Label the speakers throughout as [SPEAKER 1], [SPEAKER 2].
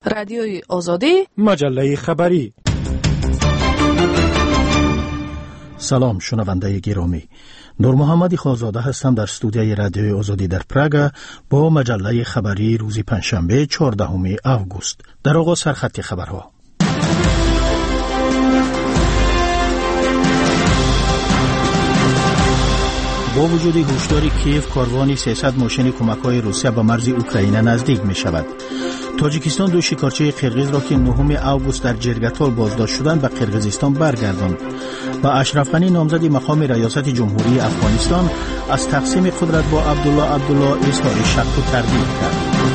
[SPEAKER 1] رادیوی آزادی،
[SPEAKER 2] مجله خبری. سلام شنونده گرامی، نور محمدی خانزاده هستم در استودیوی رادیوی آزادی در پراگ با مجله خبری روز پنجشنبه 14 آگوست. در آغاز سرخط خبرها. با وجود هشدار کیف، کاروانی 300 ماشین کمک‌های روسیه به مرز اوکراین نزدیک می شود. تاجیکستان دو شکارچی قرغیز را که 9 آگوست در جرگتال بازداشت شدند به قرغیزستان برگرداند. و اشرف غنی نامزد مقام ریاست جمهوری افغانستان از تقسیم قدرت با عبدالله اظهار شک و تردید کرد.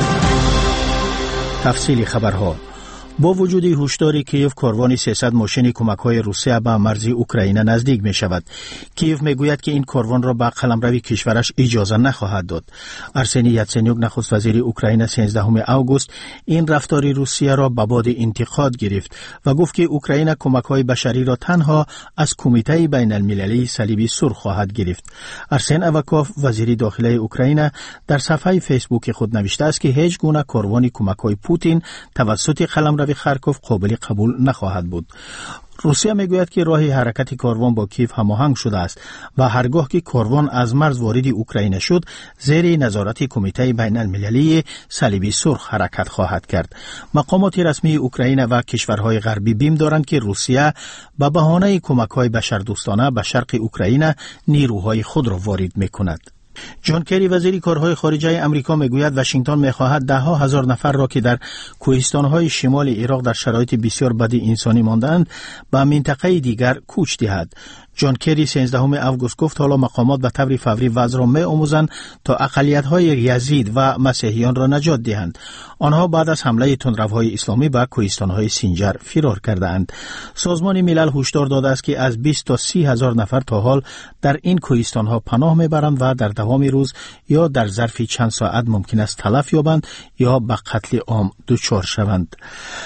[SPEAKER 2] تفصیل خبرها. با وجود هشدار کیف، کاروان 300 ماشین کمک‌های روسیه به مرز اوکراین نزدیک می شود. کیف می گوید که این کاروان را به قلمروی کشورش اجازه نخواهد داد. ارسنی یاتسنیوک نخست وزیر اوکراین 13 آگوست این رفتار روسیه را به باد انتقاد گرفت و گفت که اوکراین کمک‌های بشری را تنها از کمیته بین المللی صلیب سرخ خواهد گرفت. ارسن اوکاف وزیر داخلی اوکراین در صفحه فیسبوک خود نوشته است که هیچ گونه کاروان کمک‌های پوتین توسط قلمرو خارکوف قابل قبول نخواهد بود. روسیه میگوید که راه حرکت کاروان با کیف هماهنگ شده است و هرگاه که کاروان از مرز وارد اوکراین شد، زیر نظارت کمیته بین المللی صلیب سرخ حرکت خواهد کرد. مقامات رسمی اوکراین و کشورهای غربی بیم دارند که روسیه به بهانه کمک‌های بشردوستانه به شرق اوکراین نیروهای خود را وارد می‌کند. جان کری وزیر کارهای خارجه امریکا میگوید واشنگتن میخواهد ده‌ها هزار نفر را که در کوهستان‌های شمال عراق در شرایط بسیار بد انسانی ماندند به منطقه دیگر کوچ دهد. جان کری 13 آگوست گفت حالا مقامات به طور فوری وضع را می‌آموزند تا اقلیت‌های یزید و مسیحیان را نجات دهند. آنها بعد از حمله تندروهای اسلامی به کوهستان‌های سینجر فرار کردند. سازمان ملل هشدار داده است که از 20 تا 30 هزار نفر تا حال در این کوهستان‌ها پناه می‌برند و در دوام روز یا در ظرف چند ساعت ممکن است تلف یابند یا به قتل عام دچار شوند.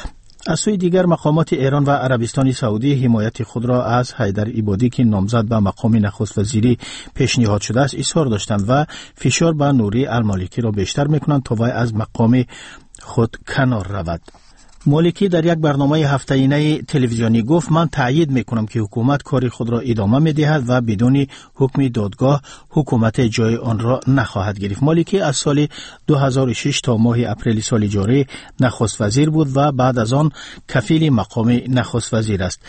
[SPEAKER 2] از سوی دیگر مقامات ایران و عربستان سعودی حمایت خود را از حیدر عبادی که نامزد به مقام نخست وزیری پیشنهاد شده است اظهار داشتند و فشار به نوری المالکی را بیشتر میکنند تا وی از مقام خود کنار رود. مالکی در یک برنامه هفته‌ای تلویزیونی گفت من تأیید میکنم که حکومت کار خود را ادامه میدهد و بدون حکم دادگاه حکومت جای آن را نخواهد گرفت. مالکی از سال 2006 تا ماه اپریل سال جاری نخست وزیر بود و بعد از آن کفیل مقام نخست وزیر است.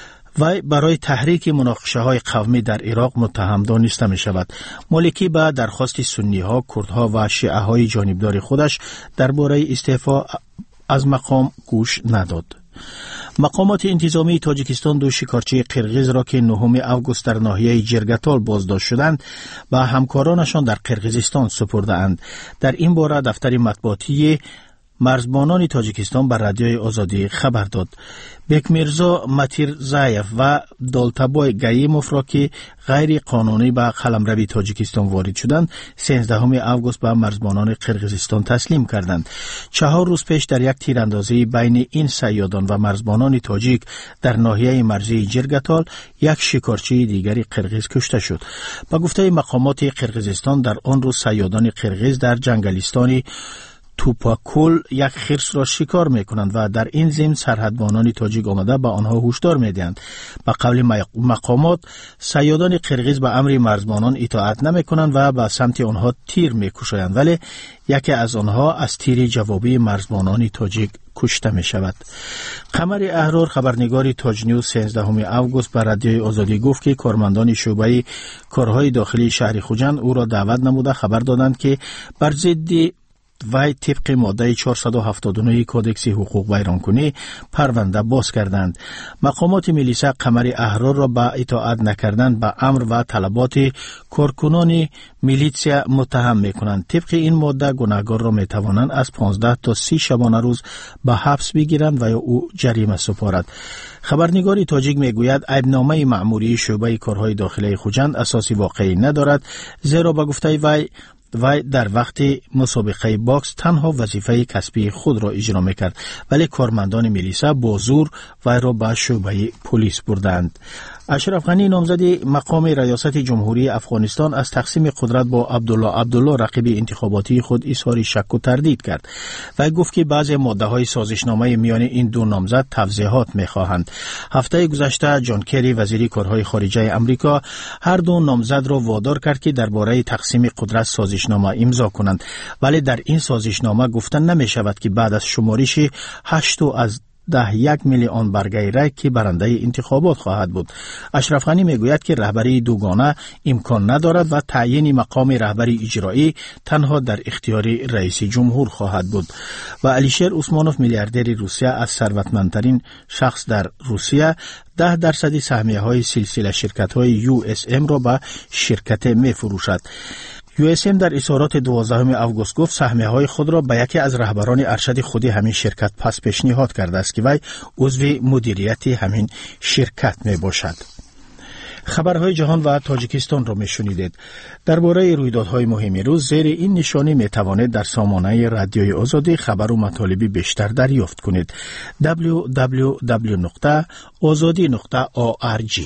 [SPEAKER 2] و برای تحریک مناقشه‌های قومی در عراق متهم دانسته می شود. مالکی به درخواست سنی‌ها، کردها و شیعه‌های جانبدار خودش درباره استعفا از مقام گوش نداد. مقامات انتظامی تاجیکستان دو شکارچی قرغیز را که 9 آگوست در ناحیه جرگتال بازداشت شدند به همکارانشان در قرغیزستان سپرده اند. در این باره دفتر مطبوعاتی مرزبانان تاجیکستان بر رادیوی آزادی خبر داد. بکمیرزا ماتیرزایف و دالتابای گایموف را که غیر قانونی به قلمرو تاجیکستان وارد شدند 13 آگوست به مرزبانان قرغیزستان تسلیم کردند. 4 روز پیش در یک تیراندازی بین این صیادان و مرزبانان تاجیک در ناحیه مرزی جرگتال یک شکارچی دیگری قرغیز کشته شد. به گفته مقامات قرغیزستان در آن روز صیادان قرغیز در جنگلستان توپاکول یک خرس را شکار میکنند و در این ضمن سرحدبانان تاجیک آمده به آنها هشدار میدهند. به قول مقامات صیادان قرغیز به امر مرزبانان اطاعت نمیکنند و به سمت آنها تیر میکشند، ولی یکی از آنها از تیر جوابی مرزبانان تاجیک کشته می شود. قمر احرار خبرنگار تاج نیوز 13 آگوست بر رادیوی آزادی گفت که کارمندان شعبه کارهای داخلی شهر خوجند او را دعوت نموده خبر دادند که بر ضد وی طبق ماده 479 کودکس حقوق ویرانکنی پرونده باز کردند. مقامات ملیسا قمر احرار را به اطاعت نکردن به امر و طلبات کارکنان میلیسیا متهم میکنند. طبق این ماده گناهکار را میتوانند از 15 تا 30 شبانه روز به حبس بگیرند و یا او جریمه سپارد. خبرنگار تاجیک میگوید عیبنامه مأموری شعبه کارهای داخلی خوجند اساسی واقعی ندارد، زیرا به گفته وی در وقت مسابقه باکس تنها وظیفه کسبی خود را اجرا میکرد، ولی کارمندان میلیسا با زور وی را به شعبه پلیس بردند. اشرف غنی نامزد مقام ریاست جمهوری افغانستان از تقسیم قدرت با عبدالله رقیب انتخاباتی خود اظهار شک و تردید کرد و گفت که بعضی ماده‌های سازشنامه میان این دو نامزد توضیحات می‌خواهند. هفته گذشته جان کری وزیر کارهای خارجه آمریکا هر دو نامزد را وادار کرد که درباره تقسیم قدرت سازشنامه امضا کنند، ولی در این سازشنامه گفتن نمی‌شود که بعد از شمارش 8.1 میلیون برگه رای که برنده انتخابات خواهد بود. اشرف غنی میگوید که رهبری دوگانه امکان ندارد و تعیین مقام رهبری اجرایی تنها در اختیار رئیس جمهور خواهد بود. و الیشیر عثمانوف میلیاردر روسیه از ثروتمندترین شخص در روسیه 10% سهمیه های سلسله شرکت های USM را به شرکت می فروشد. USM در اظهارات 12 اوگوست گفت سهمیه های خود را به یکی از رهبران ارشد خودی همین شرکت پس پیشنهاد کرده است که وی عضو مدیریت همین شرکت می باشد. خبرهای جهان و تاجیکستان را می شنیدید. درباره رویدادهای مهم روز زیر این نشانی می توانید در سامانه رادیوی آزادی خبر و مطالب بیشتر دریافت کنید. www.azadi.org.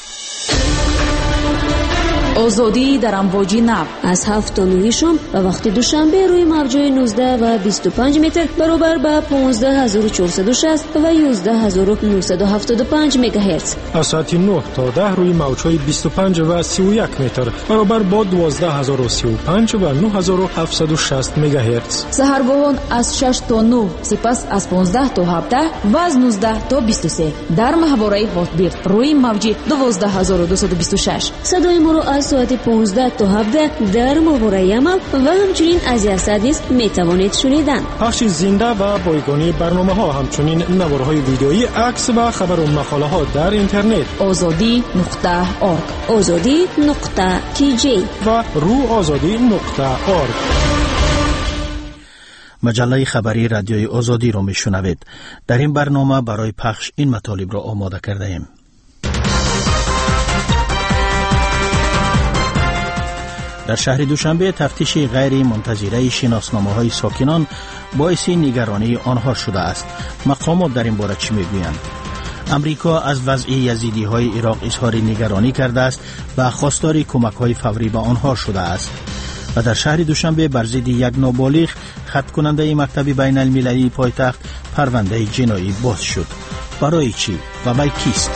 [SPEAKER 1] آزادی در امواج نو
[SPEAKER 3] از 7 تا 9 شام و وقت دوشنبه روی موج‌های 19 و 25 متر برابر با 15460 و 11975 مگاهرتز.
[SPEAKER 4] از ساعت 9 تا 10 روی موج‌های 25 و 31 متر برابر با 12035 و 9760 مگاهرتز.
[SPEAKER 1] سحرگاهان از 6 تا 9 سپس از 15 تا 17 و از 19 تا 23 در ماهواره هاتبیرد روی موج 12226.
[SPEAKER 3] صدای ما را از ساعت 15 تا 17 در ماهواره یمن و همچنین از یسد می توانید شنیدن.
[SPEAKER 4] پخش زنده و بایگانی برنامه ها، همچنین نوارهای ویدئویی، عکس و خبر و مقاله ها در اینترنت
[SPEAKER 1] azadi.org
[SPEAKER 3] azadi.tj
[SPEAKER 4] و ruazadi.org.
[SPEAKER 2] مجله خبری رادیوی آزادی را میشنوید. در این برنامه برای پخش این مطالب را آماده کرده ایم. در شهر دوشنبه تفتیش غیر منتظره شناسنامه‌های ساکنان باعث نگرانی آنها شده است. مقامات در این باره چی میگویند؟ امریکا از وضع یزیدی‌های عراق اظهار نگرانی کرده است و خواستار کمک‌های فوری به آنها شده است. و در شهر دوشنبه بر ضد یک نابالغ خط کننده مکتب بین المللی پایتخت پرونده جنایی باز شد. برای چی و با کیست؟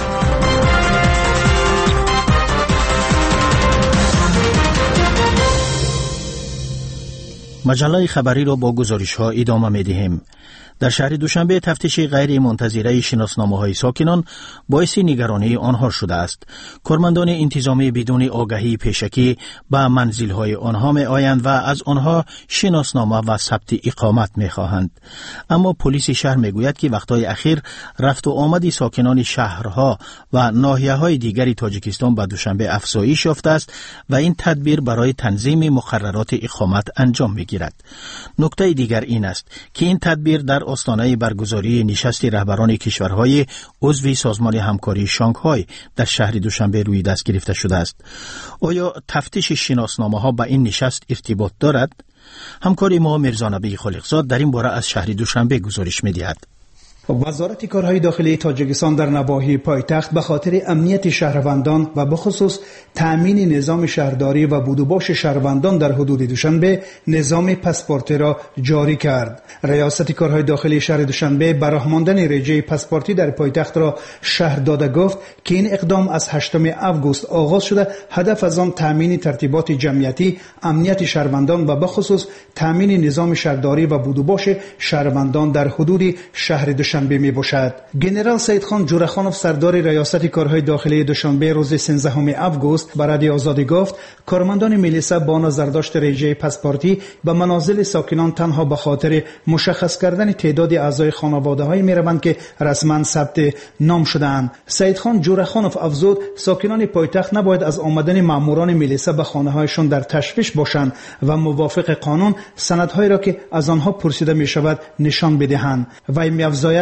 [SPEAKER 2] مجله خبری را با گزارش ها ادامه می دهیم. در شهر دوشنبه تفتیش غیر منتظره شناسنامه‌های ساکنان باعث نگرانی آنها شده است. کارمندان انتظامی بدون آگاهی پیشکی به منزل‌های آنها می‌آیند و از آنها شناسنامه و ثبت اقامت می‌خواهند. اما پلیس شهر می‌گوید که وقت‌های اخیر رفت و آمد ساکنان شهرها و ناحیه‌های دیگری تاجیکستان به دوشنبه افزایش یافته است و این تدبیر برای تنظیم مقررات اقامت انجام می‌گیرد. نکته دیگر این است که این تدبیر در آستانه برگزاری نشست رهبران کشورهای عضو سازمان همکاری شانگهای در شهر دوشنبه روی دست گرفته شده است. آیا تفتیش شناسنامه‌ها با این نشست ارتباط دارد؟ همکار ما میرزا نبی خالقزاد در این باره از شهر دوشنبه گزارش می‌دهد.
[SPEAKER 5] وزارت کارهای داخلی تاجیکستان در نواحی پایتخت به خاطر امنیت شهروندان و بخصوص تأمین نظام شهرداری و بود و باش شهروندان در حدود دوشنبه نظام پاسپورتی را جاری کرد. ریاست کارهای داخلی شهر دوشنبه برای ماندن رجه پاسپورتی در پایتخت را شهر داده گفت که این اقدام از 8 اوگوست آغاز شده، هدف از آن تأمین ترتیبات جمعیتی، امنیت شهروندان و بخصوص تأمین نظام شهرداری و بود و باش شهروندان در حدود شهر دوشنبه می باشد. گنرال سید خان جورخانوف سردار ریاست کارهای داخلی دوشنبه روز 13 اوگوست به رادیو آزادی گفت کارمندان میلیسا با نظرداشت رژه پاسپورتی به منازل ساکنان تنها به خاطر مشخص کردن تعداد اعضای خانواده‌های میروند که رسما ثبت نام شده‌اند. سید خان جورخانوف افزود ساکنان پایتخت نباید از آمدن ماموران میلیسا به خانه‌هایشان در تشویش باشند و موافق قانون سندهایی را که از آنها پرسیده می شود نشان بدهند. وی می‌افزاید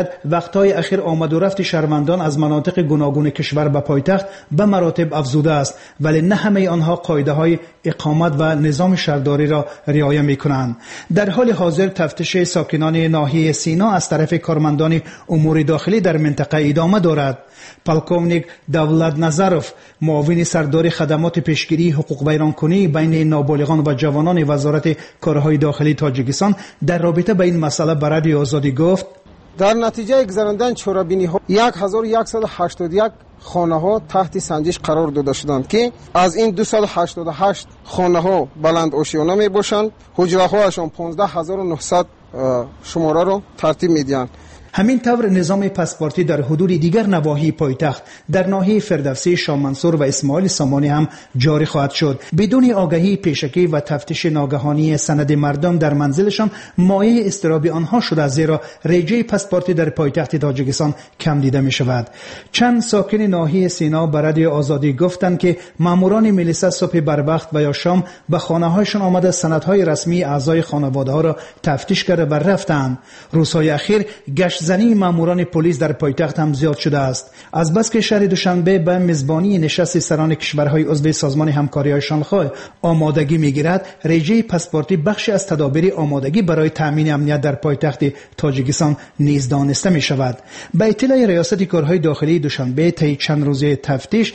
[SPEAKER 5] میگوید وقتهای اخیر آمد و رفت شهروندان از مناطق گوناگون کشور به پایتخت به مراتب افزوده است، ولی نه همه آنها قاعده‌های اقامت و نظام شهرداری را رعایت می‌کنند. در حال حاضر تفتیش ساکنان ناحیه سینا از طرف کارمندان امور داخلی در منطقه ادامه دارد. پالکوونیک دولت نظروف، معاون سردار خدمات پیشگیری حقوق ویرانکنی بین نابالغان و جوانان وزارت کارهای داخلی تاجیکستان در رابطه با این مسئله به رادیو آزادی گفت:
[SPEAKER 6] در نتیجه گذراندن چورابینی ها 1181 خانه ها تحت سنجش قرار داده شدند که از این 288 خانه ها بلند آشیانه می باشند. حجره هاشون 15900 شماره را ترتیب میدهند.
[SPEAKER 5] همین طور نظام پاسپورتی در حدود دیگر نواحی پایتخت در ناحیه فردوسی، شاه منصور و اسماعیل سامانی هم جاری خواهد شد. بدون آگاهی پیشکی و تفتیش ناگهانی سند مردم در منزلشان مایه اضطراب آنها شده، زیرا رجوع پاسپورتی در پایتخت تاجیکستان کم دیده می شود. چند ساکن ناحیه سینا به رادیو آزادی گفتند که ماموران ملیسا صبح بر وقت و یا شام به خانه‌هایشان آمده سندهای رسمی اعضای خانواده‌ها را تفتیش کرده و رفتند. روزهای اخیر گشت‌زنی ماموران پلیس در پایتخت هم زیاد شده است. از بس که شهر دوشنبه به میزبانی نشست سران کشورهای عضو سازمان همکاری شانگهای آمادگی می‌گیرد، رژه پاسپورتی بخشی از تدابیر آمادگی برای تامین امنیت در پایتخت تاجیکستان نیز دانسته می‌شود. به اطلاع ریاست کارهای داخلی دوشنبه طی چند روزه تفتیش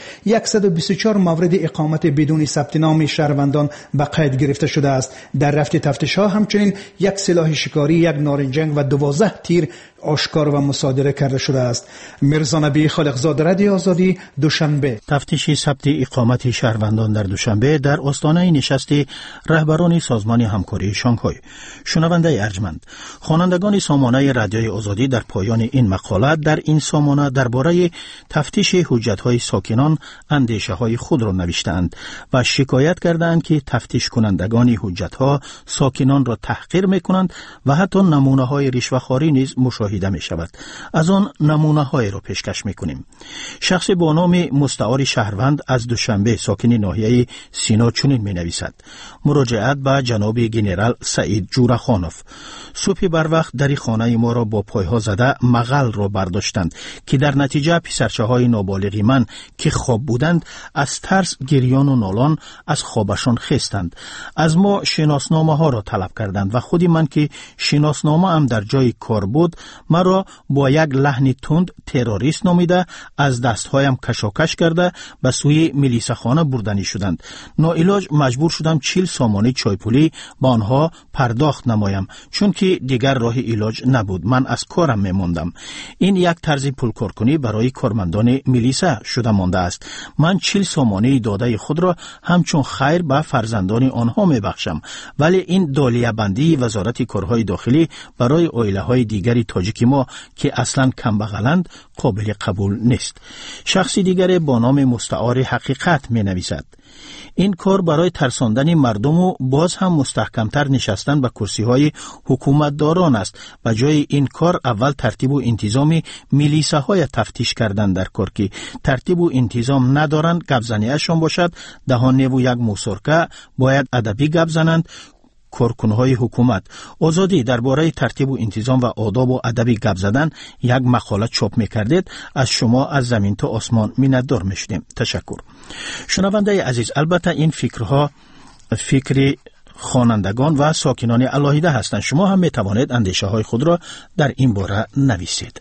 [SPEAKER 5] 124 مورد اقامت بدون ثبت نام شهروندان به قید گرفته شده است. در رفت تفتیش‌ها همچنین یک سلاح شکاری، یک نارنجنگ و 12 تیر آشکار و مصادره کرده شده است. میرزا نبی خالقزاده، رادیو آزادی، دوشنبه.
[SPEAKER 2] تفتیش ثبت اقامت شهروندان در دوشنبه در آستانه نشست رهبران سازمان همکاری شانگهای. شنونده ارجمند، خوانندگان سامانه رادیو آزادی در پایان این مقاله در این سامانه درباره تفتیش حجت‌های ساکنان اندیشه‌های خود را نوشتند و شکایت کردند که تفتیش کنندگان حجت‌ها ساکنان را تحقیر می‌کنند و حتی نمونه‌های رشوه‌خواری نیز مشاهده می شود. از آن نمونه های را پیشکش می کنیم. شخص با نام مستعار شهروند از دوشنبه ساکن ناحیه سینا چنین می نویسد: مراجعت به جناب گنرال سعید جورخانوف. صبح بر وقت در خانه ما را با پایها زده مغل را برداشتند که در نتیجه پسرچه های نابالغ من که خواب بودند از ترس گریان و نالان از خوابشان خستند. از ما شناسنامه ها را طلب کردند و خودی من که شناسنامه هم در جای کار بود مرا با یک لحن تند تروریست نامیده از دستهایم کشاکش کرده به سوی ملیساخانه بردنی شدند. ناعلاج مجبور شدم 40 سامانه چایپولی با آنها پرداخت نمایم چون که دیگر راه علاج نبود. من از کارم میماندم. این یک طرز پولکارکنی برای کارمندان ملیسا شده مانده است. من 40 سامانه داده خود را همچون خیر به فرزندان آنها میبخشم، ولی این دالیه بندی وزارت کارهای داخلی برای عائله های دیگری تاجیکی ما که اصلا کم بغلند قابل قبول نیست. شخصی دیگر با نام مستعار حقیقت می نویسد: این کار برای ترساندن مردم و باز هم مستحکمتر نشستن به کرسی های حکومت داران است. به جای این کار اول ترتیب و انتظام میلیسه های تفتیش کردن در کار که ترتیب و انتظام ندارند گپزنیشان باشد. دهانه و یک موسرکه باید ادبی گپ زنند. کارکنهای حکومت آزادی درباره ترتیب و انتظام و آداب و ادب گپ زدن یک مقاله چاپ می‌کردید. از شما از زمین تا آسمان منتدار می‌شدیم. تشکر. شنونده عزیز، البته این فکرها فکر خوانندگان و ساکنان علاهیده هستند. شما هم می‌توانید اندیشه‌های خود را در این باره نویسید.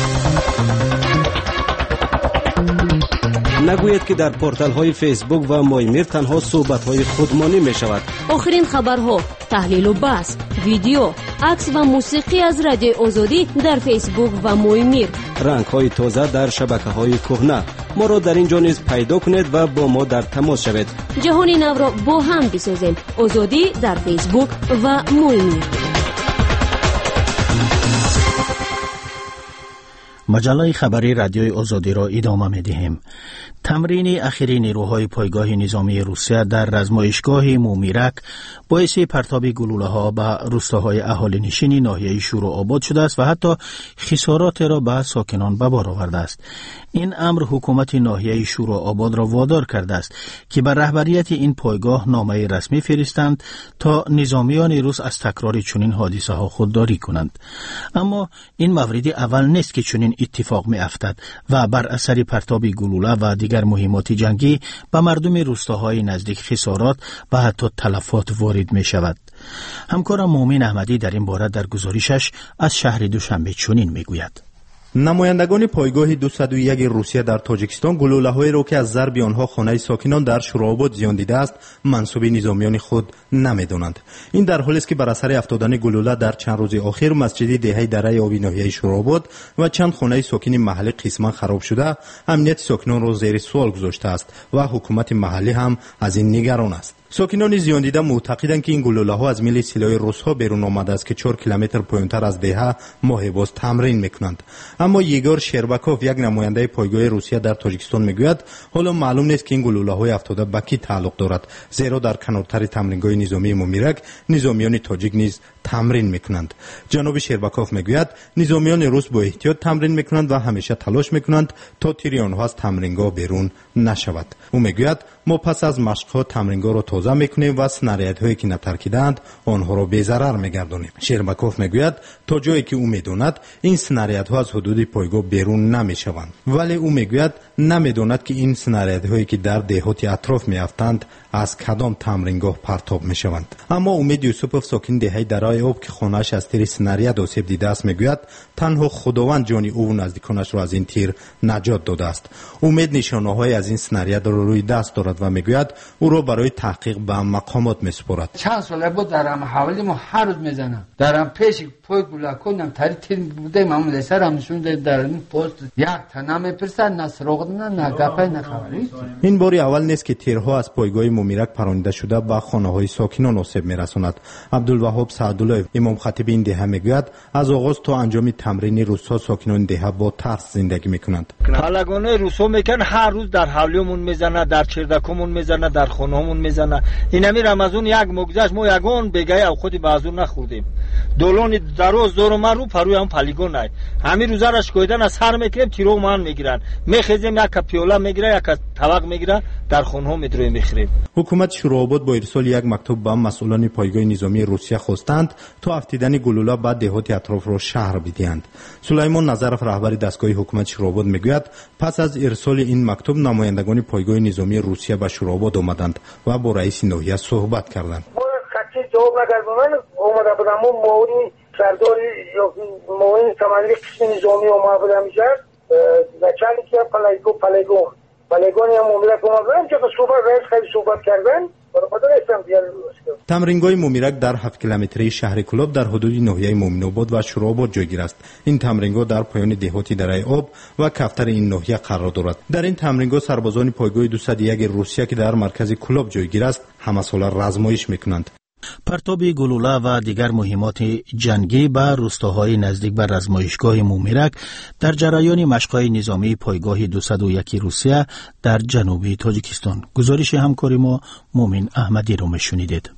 [SPEAKER 7] نگوید که در پورتال های فیسبوک و مایمیر تنها صحبت های خودمانی می شود.
[SPEAKER 3] آخرین خبرها، تحلیل و بحث، ویدیو، عکس و موسیقی از رادیو آزادی در فیسبوک و مایمیر.
[SPEAKER 7] رنگ های تازه در شبکه های کهنه. ما را در اینجا نیز پیدا کنید و با ما در تماس شوید.
[SPEAKER 3] جهان نو را با هم بسازیم. آزادی در فیسبوک و مایمیر.
[SPEAKER 2] مجله خبری رادیوی آزادی را ادامه می‌دهیم. تمرین اخیری نیروهای پایگاه نظامی روسیه در رزمایشگاه مومیرک باعث پرتاب گلوله‌ها به روستاهای اهالی نشین ناحیه شورآباد شده است و حتی خسارات را به ساکنان به بار آورده است. این امر حکومت ناحیه شورآباد را وادار کرده است که به رهبریت این پایگاه نامه رسمی فرستند تا نظامیان روس از تکرار چنین حادثه‌ها خودداری کنند. اما این مورد اول نیست که چنین اتفاق می‌افتد و بر اثر پرتاب گلوله و دیگر مهمات جنگی به مردم روستاهای نزدیک خسارات و حتی تلفات وارد می‌شود. همکارم مومن احمدی در این باره در گزارشش از شهر دوشنبه چنین می‌گوید.
[SPEAKER 8] نمایندگان پایگاه 201 روسیه در تاجیکستان گلوله‌هایی را که از ضرب آنها خانه ساکنان در شورآباد زیان دیده است منسوب نظامیان خود نمی‌دانند. این در حالی است که بر اثر افتادن گلوله در چند روز اخیر مسجد دهه دره آبی ناحیه شورآباد و چند خانه ساکن محلی قسما خراب شده، امنیت ساکنان را زیر سوال گذاشته است و حکومت محلی هم از این نگران است. ساکنان زیان دیده معتقدند که این گلوله‌ها از میل سلاح روس‌ها بیرون آمده است که 4 کیلومتر پایین‌تر از دهه ماه باز تمرین می‌کنند. اما یگور شرباکوف، یک نماینده پایگاه روسیه در تاجیکستان میگوید حالا معلوم نیست که این گلوله‌های افتاده به کی تعلق دارد، زیرا در کنارتر تمرینگاه نظامی مومیرک نظامیان تاجیک نیز تمرین می‌کنند. جناب شرباکوف میگوید نظامیان روس با احتیاط تمرین می‌کنند و همیشه تلاش می‌کنند تا تیر آنها از تمرینگاه بیرون نشود. او میگوید ما پس از مشق‌ها تمرینگاه را تازه می‌کنیم و سناریدهایی که نترکیدند آنها را بی‌ضرر می‌گردانیم. شرباکوف میگوید تا جایی که او می‌داند این سناریدها از حدود پایگاه بیرون نمی‌شوند، ولی او میگوید نمی‌داند که این سناریدهایی که در دهات اطراف می‌افتند از کدام تمرینگاه پرتاب می‌شوند. اما امید یوسفوف، ساکن دهه درای آب که خانه‌اش از تیر سنارید آسیب دیده است، میگوید تنها خداوند جان او و نزدیکانش را از این تیر نجات داده است. امید نشانه‌های از این سنارید را روی دست دارد و میگوید او را برای تحقیق به مقامات میسپارد.
[SPEAKER 9] چند ساله بود درم حوالی ما هر روز میزنم، درم پیش پای گولا کنم تیر بوده معمولی سرم نشون در این پست یک تنه میپرسن، نه سراغ نه گپی نه خبری. این
[SPEAKER 8] بار اول نیست که تیرها از پایگاه مومیرک پرانیده شده به خانه‌های ساکنان آسیب میرساند. عبدالوهاب سعدالله، امام خطیب این دهه میگوید از آغاز تا انجام تمرین روس‌ها ساکنان دهه با ترس زندگی میکنند.
[SPEAKER 10] پلگانای روس‌ها میگن هر روز در حولیمون میزنه، در چردکمون میزنه، در خانه‌مون میزنه. اینمی رمضان یک مگذشت ما یگان بگای او خودی بازور نخوردیم. دولون دروز دور ما رو پروی هم پلیگون نه. همین روزا را شکایدن از سر میکریم تیرو من میگیرن. میخیزیم یک پیولا میگیره، یک طبق میگیره، در خانه‌ها میدروی میخریم.
[SPEAKER 8] حکومت شورآباد با ارسال یک مکتوب به مسئولان پایگاه نظامی روسیه خواستند تا افتیدن گلوله بعد دهات اطراف را شهر بدهند. سلیمان نظرف، رهبر دستگاه حکومت شورآباد میگوید پس از ارسال این مکتوب نمایندگان پایگاه نظامی روسیه به شورآباد آمدند و با رئیس ناحیه صحبت کردند.
[SPEAKER 11] خطی جواب نکردن اومده بودم موری سرداری یا موری کماندی قسم نظامی اومده بودم میشه نچالی که پلیگونی هم مومیرک اومده بودم که صحبت رئیس خیلی صحبت کردن.
[SPEAKER 8] تمرینگاه مومیرک در 7 کیلومتری شهر کلاب در حدود ناحیه مومن‌آباد و شورآباد جایگیر است. این تمرینگاه در پایان دهات دره آب و کفتر این ناحیه قرار دارد. در این تمرینگاه سربازان پایگاه 201 روسیه که در مرکز کلاب جایگیر است همه ساله رزمایش میکنند.
[SPEAKER 2] پرتاب گلوله و دیگر مهمات جنگی به روستاهای نزدیک به رزمایشگاه مومیرک در جریان مشق‌های نظامی پایگاه 201 روسیه در جنوبی تاجیکستان. گزارش همکاری ما مومن احمدی رو میشنیدید.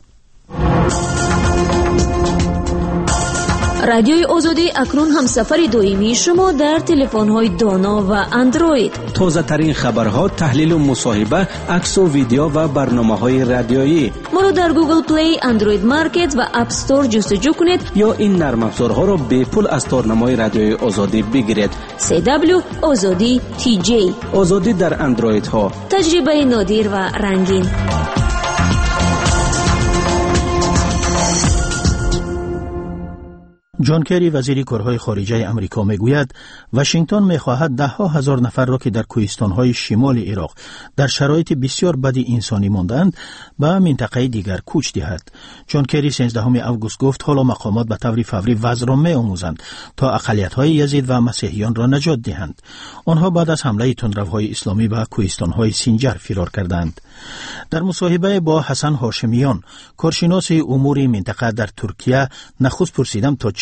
[SPEAKER 3] رادیوی آزادی اکنون هم سفر دائمی شما در تلفن‌های دانا و اندروید.
[SPEAKER 7] تازه ترین خبرها، تحلیل و مصاحبه، عکس و ویدیو و برنامه‌های رادیویی.
[SPEAKER 3] ما رو در گوگل پلی، اندروید مارکت و اپ استور جستجو کنید
[SPEAKER 7] یا این نرم افزارها رو به پول از تارنمای رادیوی آزادی بگیرید.
[SPEAKER 3] CW آزادی TJ،
[SPEAKER 7] آزادی در اندروید ها،
[SPEAKER 3] تجربه نادر و رنگین.
[SPEAKER 2] جان کری، وزیر کارهای خارجه امریکا، میگوید واشنگتن میخواهد 10,000 نفر را که در کوهستان‌های شمال عراق در شرایط بسیار بد انسانی ماندند به منطقه دیگر کوچ دهد. جان کری 13 اوگوست گفت حالا مقامات به طور فوری وضع را می‌آموزند تا اقلیت‌های یزید و مسیحیان را نجات دهند. آنها بعد از حمله تندروهای اسلامی به کوهستان‌های سینجر فرار کردند. در مصاحبه با حسن هاشمیان، کارشناس امور منطقه در ترکیه، نخست پرسیدم تا چه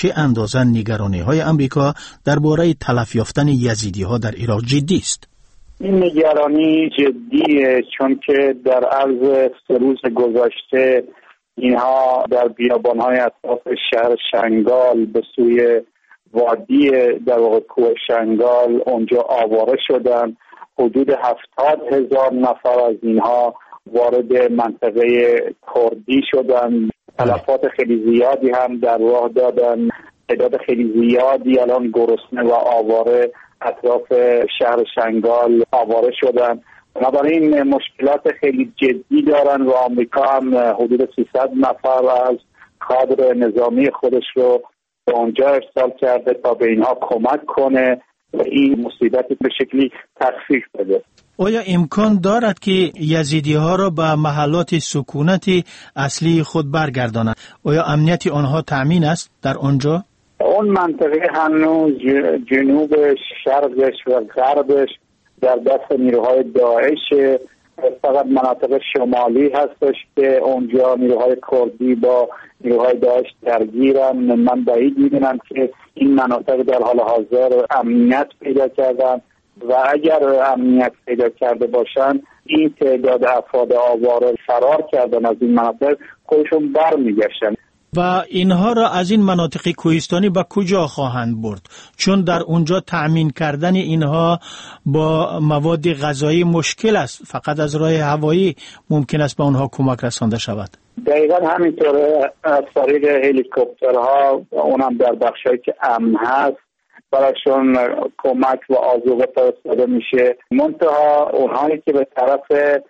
[SPEAKER 2] چه اندازه نگرانی‌های آمریکا درباره تلف یافتن یزیدی‌ها در عراق جدی است؟
[SPEAKER 12] این نگرانی جدیه، چون که در عرض 3 روز گذشته اینها در بیابان‌های اطراف شهر شنگال به سوی وادی در واقع کوه شنگال اونجا آواره شدن. حدود 70,000 نفر از اینها وارد منطقه کردی شدن. تلفات خیلی زیادی هم در راه دادن. تعداد خیلی زیادی الان گرسنه و آواره اطراف شهر شنگال آواره شدن. بنابراین مشکلات خیلی جدی دارن و آمریکا هم حدود 300 نفر از کادر نظامی خودش رو به اونجا ارسال کرده تا به اینها کمک کنه و این مصیبت به شکلی تخفیف بده.
[SPEAKER 2] آیا امکان دارد که یزیدی ها را به محلات سکونتی اصلی خود برگردانند؟ آیا امنیت آنها تأمین است در آنجا؟
[SPEAKER 12] اون منطقه هنوز جنوبش، شرقش و غربش در دست نیروهای داعش. فقط مناطق شمالی هستش که اونجا نیروهای کردی با نیروهای داعش درگیرن. من بعید می‌بینم که این مناطق در حال حاضر امنیت پیدا کردن و اگر امنیت پیدا کرده باشن این تعداد افراد آواره فرار کردن از این مناطق خودشون برمیگشتن.
[SPEAKER 2] و اینها را از این مناطق کوهستانی به کجا خواهند برد؟ چون در اونجا تأمین کردن اینها با مواد غذایی مشکل است. فقط از راه هوایی ممکن است به آنها کمک رسانده شود.
[SPEAKER 12] دقیقا همینطوره. از طریق هلیکوپترها، اونم در بخشایی که امن هست، براشون کمک و آذوقه فرستاده میشه. منتها اونهایی که به طرف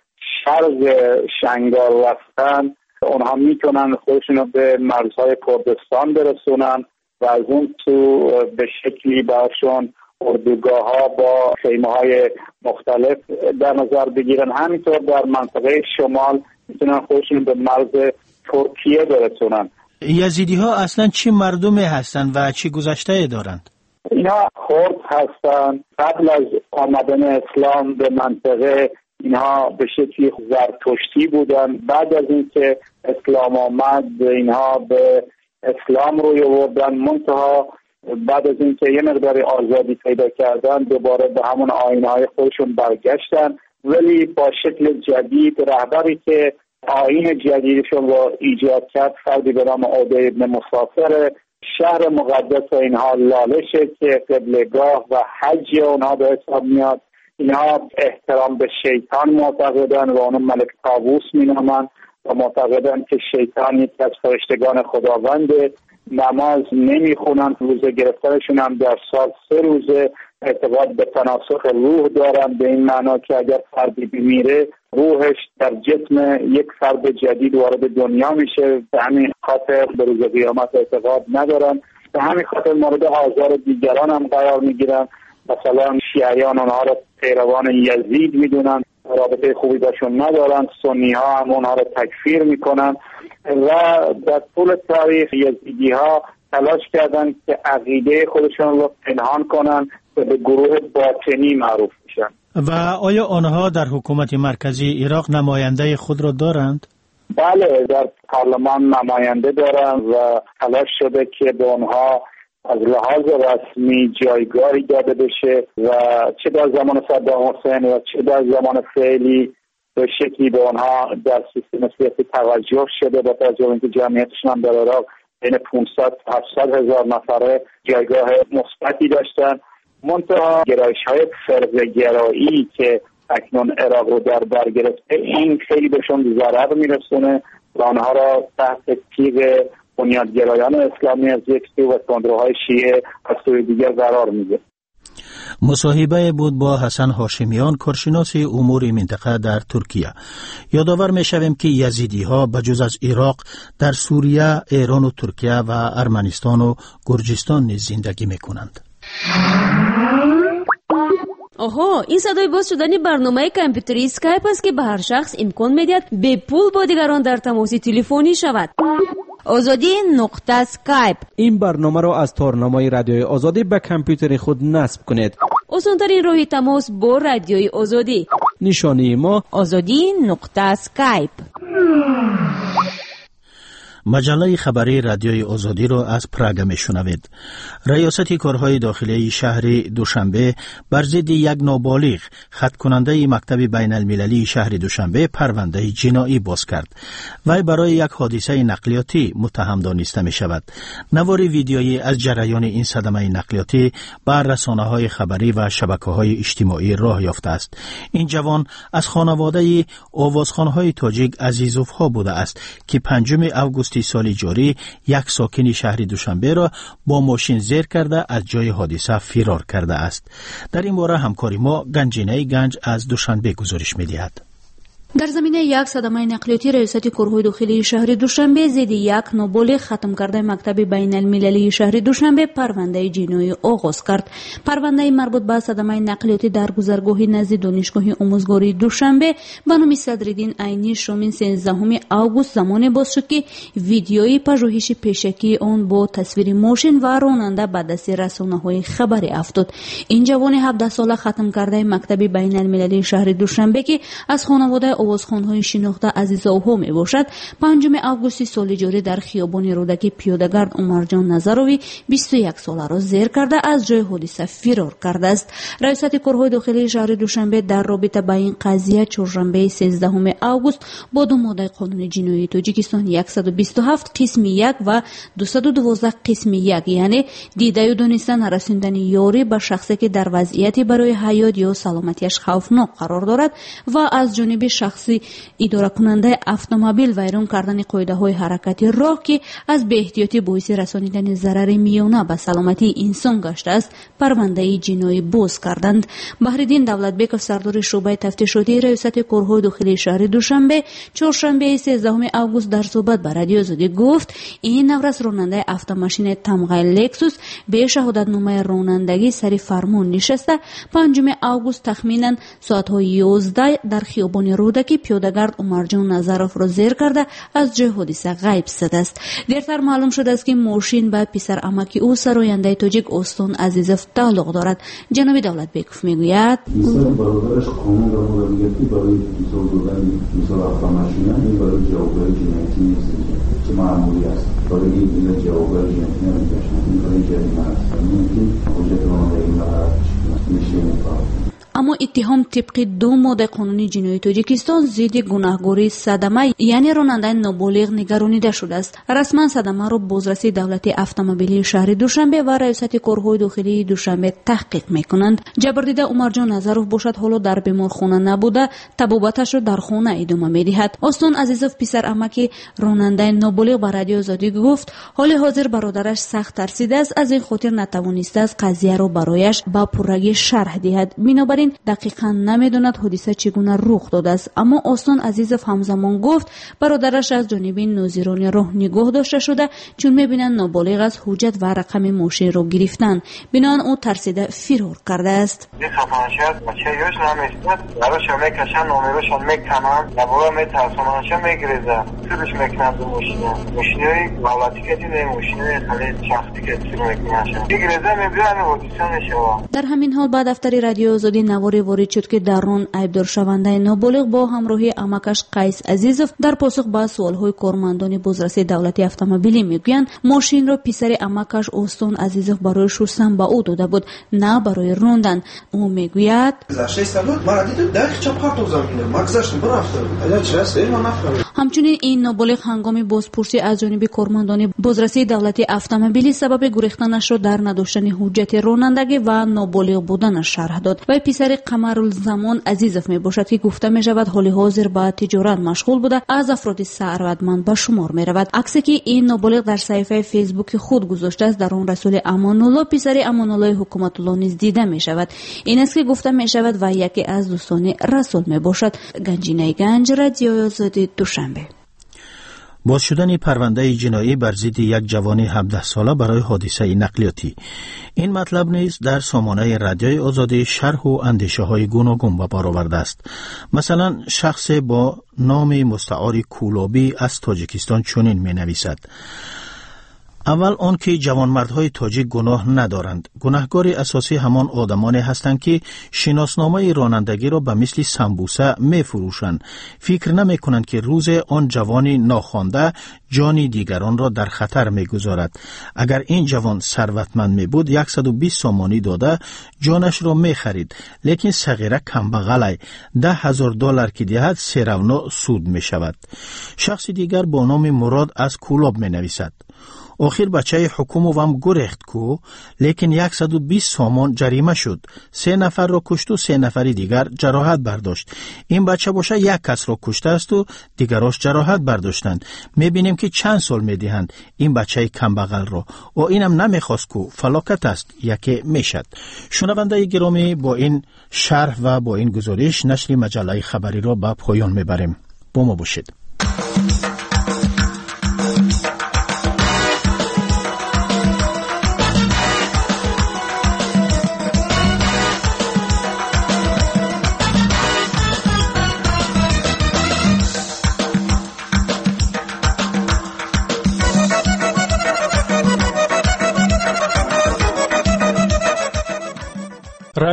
[SPEAKER 12] شرق شنگال رفتن اونها میتونن خودشون رو به مرزهای کردستان برسونن و از اون تو به شکلی براشون اردوگاه ها با خیمه های مختلف در نظر بگیرن. همینطور در منطقه شمال میتونن خودشون به مرز ترکیه برسونن.
[SPEAKER 2] یزیدی ها اصلا چی مردمی هستند و چی گذشته دارند؟
[SPEAKER 12] اینا کرد هستن. قبل از آمدن اسلام به منطقه اینها به شکلی زرتشتی بودن. بعد از اینکه اسلام آمد اینها به اسلام روی آوردن. منتها بعد از اینکه یه مقدار آزادی پیدا کردن دوباره به همون آیین‌های خودشون برگشتن، ولی با شکل جدید. رهبری که آیین جدیدشون رو ایجاد کرد فردی به نام عودی ابن مسافر. شهر مقدس اینها لالشه که قبله‌گاه و حج اونها به حساب میاد. اینها احترام به شیطان معتقدن و اونو ملک طاووس مینامن و معتقدن که شیطان یکی از فرشتگان خداونده. نماز نمیخونن. روزه گرفتنشون هم در سال 3 روزه. اعتقاد به تناسخ روح دارن، به این معنا که اگر فردی بمیره روحش در جسم یک فرد جدید وارد دنیا میشه. به همین خاطر به روز قیامت اعتقاد ندارن. به همین خاطر مورد آزار دیگران هم قرار میگیرن. مثلا شیعیان اونها رو پیروان یزید میدونن، رابطه خوبی باشون ندارن. سنی ها هم اونها رو تکفیر میکنن و در طول تاریخ یزیدی ها تلاش کردن که عقیده خودشون رو پنهان کنن و به گروه باطنی معروف میشن.
[SPEAKER 2] و آیا آنها در حکومت مرکزی عراق نماینده خود را دارند؟
[SPEAKER 12] بله، در پارلمان نماینده دارن و تلاش شده که به آنها از لحاظ رسمی جایگاهی داده بشه و چه در زمان صدام حسین و چه در زمان فعلی به شکلی به آنها در سیستم سیاسی توجه شده. با توجه به اینکه جمعیتشون هم در عراق بین 500 تا 700 هزار نفره جایگاه مثبتی داشتن. منتها گرایش‌های فرقه‌گرایی که اکنون عراق رو در بر گرفته این خیلی بهشون ضرر میرسونه و آنها را تحت تیغ بنیادگرایان اسلامی از یک سو و تندروهای شیعه از سوی دیگر قرار میده.
[SPEAKER 2] مصاحبه بود با حسن هاشمیان، کارشناس امور منطقه در ترکیه. یادآور می‌شویم که یزیدی ها بجز از عراق در سوریه، ایران و ترکیه و ارمنستان و گرجستان نیز زندگی می‌کنند.
[SPEAKER 3] آها، این صدای باز شدن برنامه کامپیوتری اسکایپ است که به هر شخص امکان می‌دهد به پول با دیگران در تماس تلفنی شود. azadi.skype.
[SPEAKER 13] این برنامه را از تارنمای رادیوی آزادی به کامپیوتر خود نصب کنید.
[SPEAKER 3] آسان‌ترین راه تماس با رادیوی آزادی.
[SPEAKER 13] نشانی ما
[SPEAKER 3] azadi.skype.
[SPEAKER 2] مجله خبری رادیوی آزادی را از پراگ میشنوید. ریاست کارهای داخلی شهر دوشنبه بر ضد یک نابالغ خط کننده مکتب بین المللی شهر دوشنبه پرونده جنایی باز کرد. وی برای یک حادثه نقلیاتی متهم دانسته می شود. نوار ویدیویی از جریان این صدمه نقلیاتی بر رسانه‌های خبری و شبکه‌های اجتماعی راه یافته است. این جوان از خانواده آوازخوان‌های تاجیک عزیزوف‌ها بوده است که 5 اوگوست سال جاری یک ساکن شهر دوشنبه را با ماشین زیر کرده از جای حادثه فرار کرده است. در این باره همکاری ما گنجینه گنج از دوشنبه گزارش می‌دهد.
[SPEAKER 14] در زمینه یک صدمه نقلیاتی ریاست کارهای داخلی شهر دوشنبه ضد یک نابالغ ختم کرده مکتب بین المللی شهر دوشنبه پرونده جنایی آغاز کرد. پرونده مربوط به صدمه نقلیاتی در گذرگاه نزد دانشگاه آموزگاری دوشنبه به نام صدرالدین عینی شامل 13 اوگوست زمان باز شد که ویدیوی پژوهش پیشکی آن با تصویر ماشین و راننده به دست رسانه‌های خبری افتاد. این جوان 17 ساله ختم کرده مکتب بین المللی شهر دوشنبه که از خانواده آوازخوان‌های شناخته عزیزاوها می باشد 5 اوگوست سال جاری در خیابان رودکی پیاده‌گرد عمرجان نظروی 21 ساله را زیر کرده از جای حادثه فرار کرده است. ریاست کارهای داخلی شهر دوشنبه در رابطه با این قضیه چهارشنبه 13 اوگوست با 2 ماده قانون جنایی تاجیکستان 127 قسم 1 و 212 قسم 1 یعنی دیده و دانستن رساندن یاری به شخصی که در وضعیتی برای حیات یا سلامتیش خوفناک قرار دارد و از جانب شخصی اداره کننده اتومبیل ویران کردن قاعده های حرکتی راه که از بی احتیاطی باعث رسانیدن ضرر میانه به سلامتی انسان گشته است پرونده جنایی باز کردند. بهرالدین دولتبکov سردار شعبه تفتیشاتی ریاست کارهای داخلی شهر دوشنبه چهارشنبه 13 اوگوست در صحبت با رادیو آزادی گفت این نورس راننده اتوماشین تمغه لکسوس به شهادتنامه رانندگی سر فرمان نشسته 5 اوگوست تخمینا ساعت 11 در خیابان رودکی پیاده‌گرد عمرجان نظروف را زیر کرده از جای حادثه غیب شده است. دیرتر معلوم شده است که ماشین به پسر عمکی او سراینده تاجیک استان عزیزوف تعلق دارد. جناب دولتبکov میگوید
[SPEAKER 15] پسر برادرش قانون را مدیریتی برای مثال دادن مثال اتوماشین این برای جوابداری جنایتی نیست که معمولی است. برای این جوابداری جنایتی نمیشه. این برای جریمه است. ممکن حجت رانندگی میشه می‌کنه.
[SPEAKER 14] اما اتهام طبق 2 ماده قانون جنایی تاجیکستان ضد گناهکاری صدمه یعنی راننده نابالغ نگرانیده شده است. رسما صدمه را بازرسی دولتی اتومبیلی شهر دوشنبه و ریاست کارهای داخلی دوشنبه تحقیق میکنند. جبردیده عمرجان نظروف باشد حالا در بیمارخانه نبوده طبابتش را در خانه ادامه میدهد. استان عزیزوف پسر عمکی راننده نابالغ به رادیو آزادی گفت حال حاضر برادرش سخت ترسیده است از این خاطر نتوانسته است قضیه را برایش با پررگی شرح دهد. بنابراین دقیقاً نمیداند حادثه چگونه رخ داده است. اما استان عزیزوف همزمان گفت برادرش از جانب ناظران راه نگاه داشته شده چون میبینند نابالغ از حجت و رقم ماشین را گرفتن. بنابراین او ترسیده فرار کرده است.
[SPEAKER 11] خفنشد بچه‌یاش نمی‌استاد براش میکشن نمیروشون میکنن نبوده میترسوننش میگریزه سرش میکنن دو ماشینی دولتی که دیده ماشینی خیلی شخصی که سر میکنن میگریزه میبینن حادثه نشوا. در
[SPEAKER 14] همین حال بعد دفتر رادیو آزادی نواری وارد شد که در آن عیبدار شونده نابالغ با همراهی عمکش قیس عزیزوف در پاسخ به سوالهای کارمندان بازرسی دولتی اتومبیلی میگویند ماشین را پسر عمکش استان عزیزوف برای شستن به او داده بود نه برای راندن. او میگوید همچنین این نابالغ هنگام بازپرسی از جانب کارمندان بازرسی دولتی اتومبیلی سبب گریختنش را در نداشتن حجت رانندگی و نابالغ بودنش شرح داد. و پسر قمرالزمان عزیزوف می باشد که گفته می شود حال حاضر با تجارت مشغول بوده از افراد ثروتمند به شمار می رود. عکسی که این نابالغ در صفحه فیسبوک خود گذاشته است در آن رسول امان الله پسر امان الله حکومت الله نیز دیده می شود. این است که گفته می شود و یکی از دوستان رسول می باشد. گنجینه گنج رادیو آزادی دوشنبه.
[SPEAKER 2] باز شدن پرونده جنایی بر ضد یک جوان 17 ساله برای حادثه نقلیاتی. این مطلب نیز در سامانه رادیوی آزادی شرح و اندیشه های گوناگون به بار آورده است. مثلا شخص با نام مستعار کولابی از تاجیکستان چنین می نویسد: اول آن که جوانمردهای تاجیک گناه ندارند. گناهکار اساسی همان آدمانی هستند که شناسنامه رانندگی را به مثل سمبوسه می فروشند. فکر نمی کنند که روز آن جوانی ناخوانده جان دیگران را در خطر می گذارد. اگر این جوان ثروتمند می بود 120 سامانی داده جانش را می خرید. لیکن صغیره کمبغل $10,000 که دهد سیرونا سود می شود. شخص دیگر با نام مراد از کولاب می نویسد. آخر بچه حکومو هم گریخت کو، لیکن 120 سامان جریمه شد. 3 نفر را کشت و 3 نفری دیگر جراحت برداشت. این بچه باشه 1 کس را کشته است و دیگراش جراحت برداشتند. میبینیم که چند سال میدهند این بچه کمبغل را و اینم نمیخواست کو، فلاکت است یکی میشد. شنونده گرامی، با این شرح و با این گزارش نشر مجله خبری را به پایان میبریم. با ما باشید.